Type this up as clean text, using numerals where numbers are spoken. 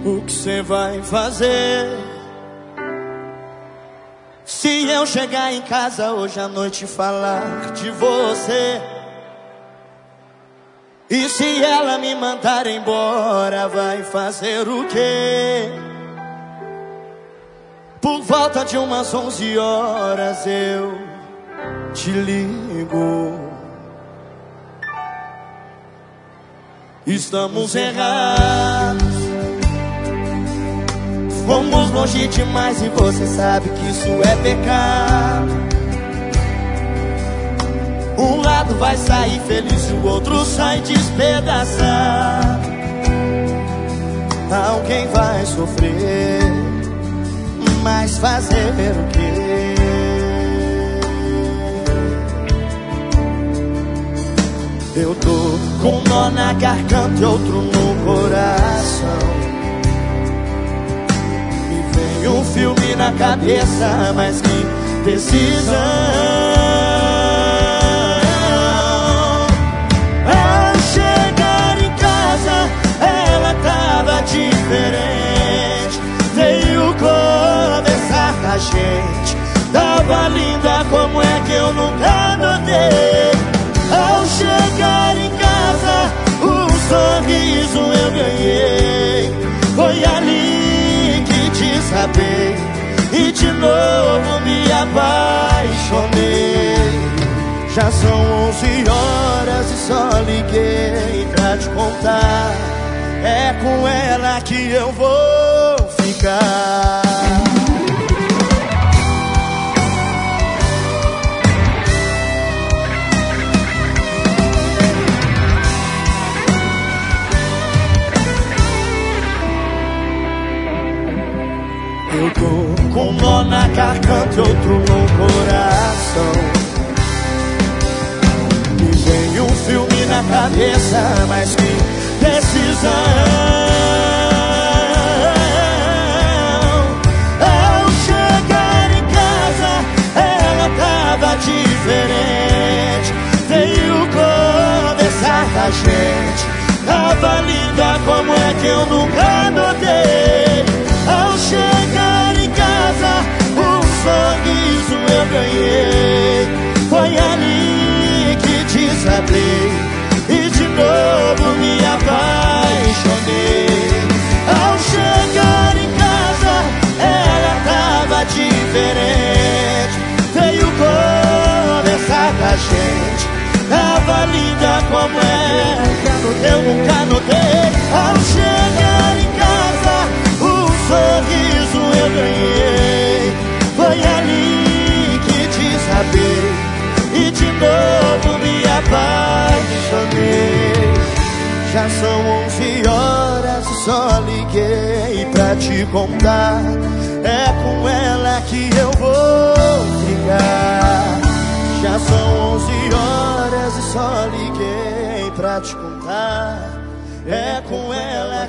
O que cê vai fazer se eu chegar em casa hoje à noite e falar de você? E se ela me mandar embora, vai fazer o quê? Por volta de umas 11 horas eu te ligo. Estamos errados, fomos longe demais e você sabe que isso é pecado. Um lado vai sair feliz e o outro sai despedaçado. Alguém vai sofrer, mas fazer o quê? Eu tô com um nó na garganta e outro no coração. Me vem um filme na cabeça, mas que decisão. Ao chegar em casa, ela tava diferente. Veio conversar com a gente. Tava linda, como é que eu nunca notei? Ao chegar em casa, um sorriso eu ganhei. Foi ali que te sabei e de novo me apaixonei. Já são 11 horas e só liguei pra te contar. É com ela que eu vou ficar. Eu tô com um nó na garganta e outro no coração. Me vem um filme na cabeça, mas que decisão. Ao chegar em casa, ela tava diferente. Veio conversar com a gente. Tava linda, como é que eu nunca notei? Ao chegar em casa, um sorriso eu ganhei. Foi ali que te sabei e de novo me apaixonei. Ao chegar em casa, ela tava diferente. Veio conversar com a gente. Tava linda, como é eu nunca notei. Ao chegar em casa, sorriso eu ganhei. Foi ali que te sabei e de novo me apaixonei. Já são 11 horas e só liguei pra te contar. É com ela que eu vou ficar. Já são 11 horas e só liguei pra te contar. É com ela